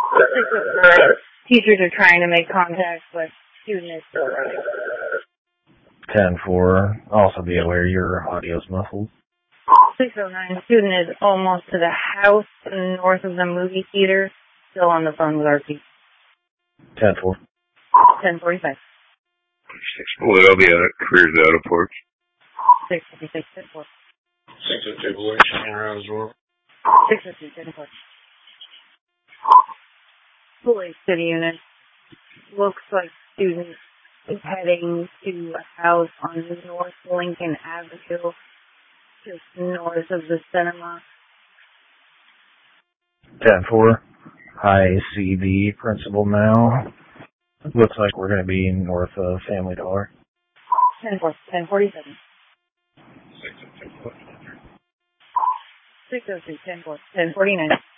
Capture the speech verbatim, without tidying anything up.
Six oh four. Teachers are trying to make contact, but student is still running. ten four. Also be aware your audio's muffled. six oh nine. Student is almost to the house north of the movie theater. Still on the phone with R P. ten four. ten forty-five. six Blue, I'll be at Careers Auto Ports. six fifty-six, ten four. six oh two Blue, checking around as well. six oh two, ten four. Police City unit. Looks like student is heading to a house on North Lincoln Avenue, just north of the cinema. ten four. I see the principal now. Looks like we're going to be north of Family Dollar. ten four, ten forty-seven. six oh two Blue. six oh two, ten four, ten forty-nine.